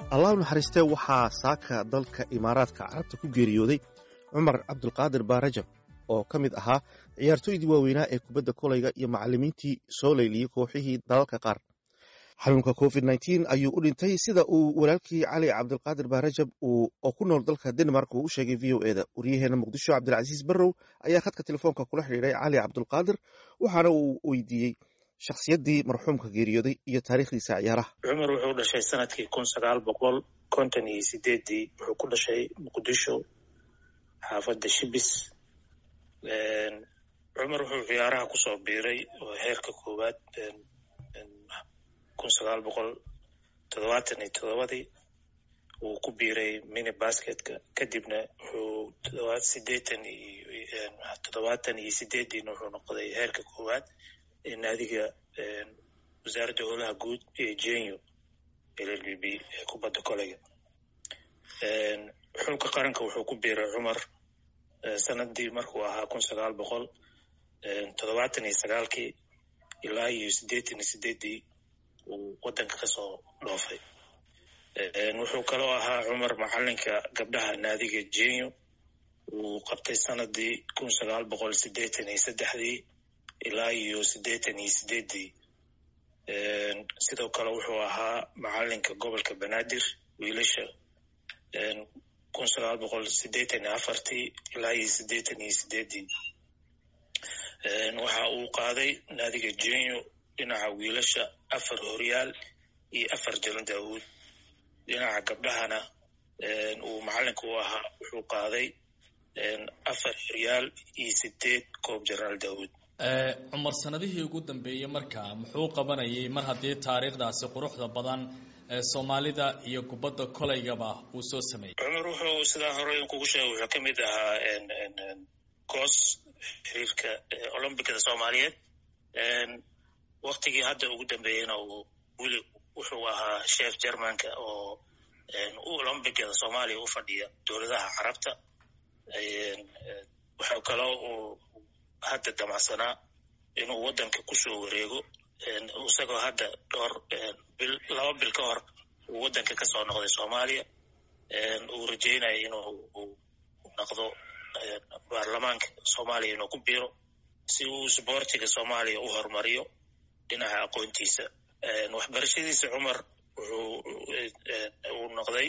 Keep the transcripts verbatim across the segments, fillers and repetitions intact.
allah u naxariistee waxaa saaka dalka imaaraadka carabta ku geeriyooday cumar cabdulqaadir baarajab oo ka mid ahaa ciyaartooydii waaweynaa ee kubadda kolayga iyo macallimiintii soo leyliyey kooxihii dalalka qaar. xanuunka covid nneteen ayuu u dhintay sida uu walaalkii cali cabdulqaadir baarajab oo ku nool dalka denmark uu u sheegay v o eda. waryaheena muqdisho cabdilcasiis barrow ayaa khadka telefoonka kula xidhiidhay cali cabdulqaadir waxaana uu weydiiyey shakhsiyaddii marxuumka geeriyooday iyo taariikhdiisa ciyaaraha. cumar wuxuu dhashay sanadkii kun sagaal boqol konton iyo sideedii wuxuu ku dhashay muqdisho xaafadda shibis. cumar wuxuu ciyaaraha kusoo biiray heerka koowaad kun sagaal boqol toddobaatan iyo toddobadii uu ku biiray mini basketka, kadibna wuxuu sideetan iyo toddobaatan iyo sideediina wuxuu noqday heerka koowaad ee naadiga wasaaradda howlaha guud ee jenyo l l b b ee kubadda kolayga. xulka qaranka wuxuu ku biiray cumar sanadii markuu ahaa kun sagaal boqol toddobaatan iyo sagaalkii ilaa iyo sideetan iyo sideedii uu wadanka kasoo dhoofay. wuxuu kaloo ahaa cumar macalinka gabdhaha naadiga jenyo uu qabtay sanadii kun sagaal boqol sideetan iyo saddexdii ilaa iyo sideetan iyo sideedii. sidoo kale wuxuu ahaa macalinka gobolka banaadir wiilasha kun sagaal boqol sideetan iyo afartii ilaa iyo sideetan iyo sideedii. waxa uu qaaday naadiga jenyo dhinaca wiilasha afar horyaal iyo afar jalan daawuud. dhinaca gabdhahana uu macalinka u ahaa wuxuu qaaday afar horyaal iyo sideed koob jaraal daawuud. cumar sanadihii ugu dambeeyey markaa muxuu qabanayay mar haddii taariikhdaasi quruxda badan ee soomaalida iyo kubadda kolaygaba uu soo sameeyey? cumar wuxuu sidaa hore kugu sheegay wuxuu ka mid ahaa coos xiriirka olombikada soomaaliyeed. waktigii hadda ugu dambeeyeyna uu weli wuxuu ahaa chef germanka oo olombikada soomaaliya u fadhiya dowladaha carabta. waxaa kaloo uu hadda damacsanaa inuu wadanka kusoo wareego isagoo hadda dhowr bil laba bil ka hor uu wadanka kasoo noqday soomaaliya. uu rajeynaya inuu noqdo baarlamaanka soomaaliya inuu ku biiro si uu sboortiga soomaaliya u horumariyo dhinaca aqoontiisa. waxbarashadiisa cumar wuxuu uu noqday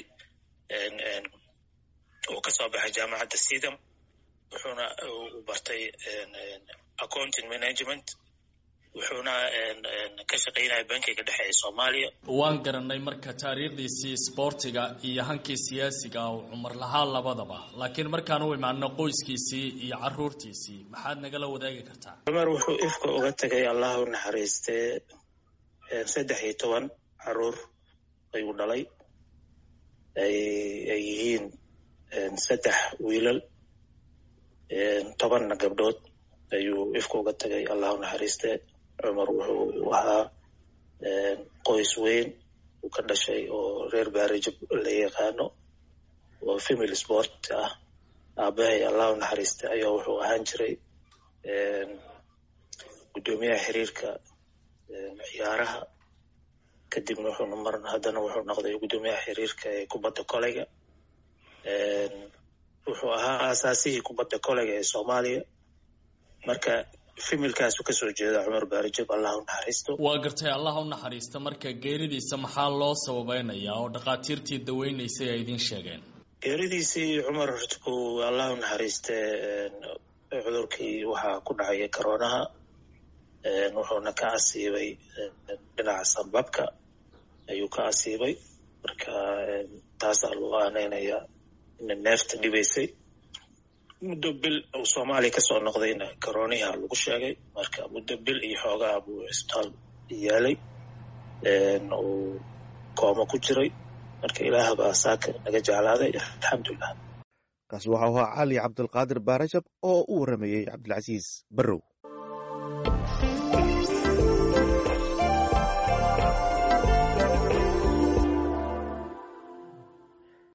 uu kasoo baxay jaamacadda sidam wuxuuna u bartay accounting management wuxuuna ka shaqaynaya bankiga dhexe ee soomaaliya. waan garanay marka taariikhdiisii isboortiga iyo hankii siyaasiga uu cumar lahaa labadaba, laakiin markaan u imaano qoyskiisii iyo caruurtiisii maxaad nagala wadaagi kartaa? cumar wuxuu ifka uga tegay allah u naxariistee saddex iyo toban caruur ayuu dhalay. ay ay yihiin saddex wiilal tobanna gabdhood ayuu ifka uga tegay allah u naxariistee. cumar wuxuu ahaa qoys weyn uu ka dhashay oo reer baarajab la yaqaano oo family sport ah. aabahay allah u naxariistay ayaa wuxuu ahaan jiray guddoomiyaha xiriirka ciyaaraha, kadibna wuxuu mar haddana wuxuu noqday guddoomiyaha xiriirka ee kubadda kolayga. wuxuu ahaa aasaasihii kubadda kolayga ee soomaaliya. marka familkaasu kasoo jeeda cumar baarajab allah u naxariisto. waa gartay allah u naxariista. marka geeridiisa maxaa loo sababeynayaa oo dhakhaatiirtii daweynaysay ay idiin sheegeen? geeridiisii cumar hortku allah u naxariiste cudurkii waxaa ku dhacaya coroonaha wuxuuna ka asiibay dhinaca sanbabka ayuu ka asiibay. marka taasaa loo aaneynaya ina neefta dhibaysay. muddo bil uu soomaaliya kasoo noqdayna coroniha lagu sheegay. marka muddo bil iyo xoogaa buu cisbitaal yaalay uu kooma ku jiray. marka ilaah baa saaka naga jeclaaday alxamdulilah. kaasi waxau ahaa cali cabdulqaadir baarajab oo u waramayey cabdilcasiis barrow.